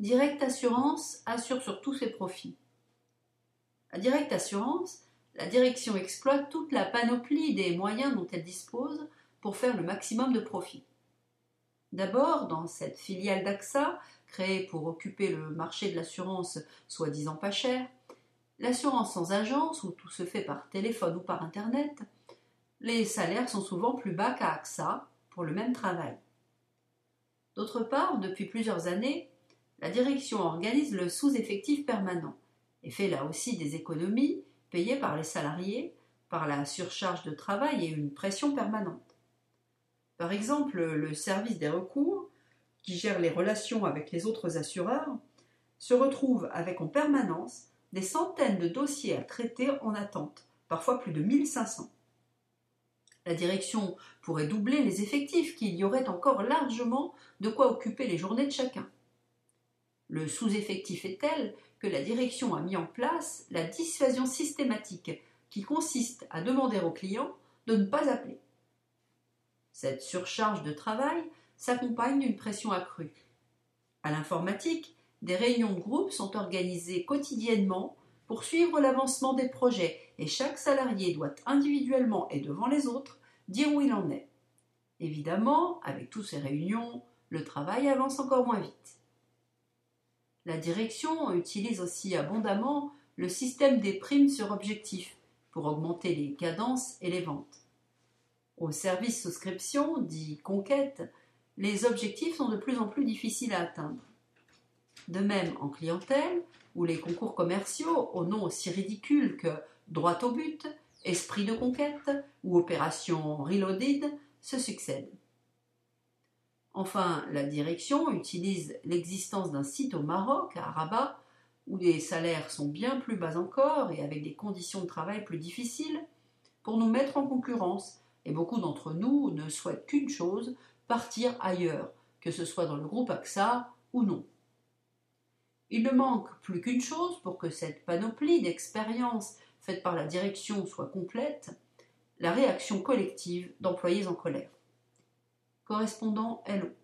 Direct Assurance assure sur tous ses profits. À Direct Assurance, la direction exploite toute la panoplie des moyens dont elle dispose pour faire le maximum de profit. D'abord, dans cette filiale d'AXA, créée pour occuper le marché de l'assurance soi-disant pas cher, l'assurance sans agence, où tout se fait par téléphone ou par Internet, les salaires sont souvent plus bas qu'à AXA pour le même travail. D'autre part, depuis plusieurs années, la direction organise le sous-effectif permanent et fait là aussi des économies payées par les salariés, par la surcharge de travail et une pression permanente. Par exemple, le service des recours, qui gère les relations avec les autres assureurs, se retrouve avec en permanence des centaines de dossiers à traiter en attente, parfois plus de 1500. La direction pourrait doubler les effectifs, qu'il y aurait encore largement de quoi occuper les journées de chacun. Le sous-effectif est tel que la direction a mis en place la dissuasion systématique qui consiste à demander aux clients de ne pas appeler. Cette surcharge de travail s'accompagne d'une pression accrue. À l'informatique, des réunions de groupe sont organisées quotidiennement pour suivre l'avancement des projets et chaque salarié doit individuellement et devant les autres dire où il en est. Évidemment, avec toutes ces réunions, le travail avance encore moins vite. La direction utilise aussi abondamment le système des primes sur objectif pour augmenter les cadences et les ventes. Au service souscription, dit conquête, les objectifs sont de plus en plus difficiles à atteindre. De même en clientèle, où les concours commerciaux, au nom aussi ridicule que droit au but, esprit de conquête ou opération reloaded, se succèdent. Enfin, la direction utilise l'existence d'un site au Maroc, à Rabat, où les salaires sont bien plus bas encore et avec des conditions de travail plus difficiles, pour nous mettre en concurrence, et beaucoup d'entre nous ne souhaitent qu'une chose, partir ailleurs, que ce soit dans le groupe AXA ou non. Il ne manque plus qu'une chose pour que cette panoplie d'expériences faites par la direction soit complète, la réaction collective d'employés en colère. Correspondant LO.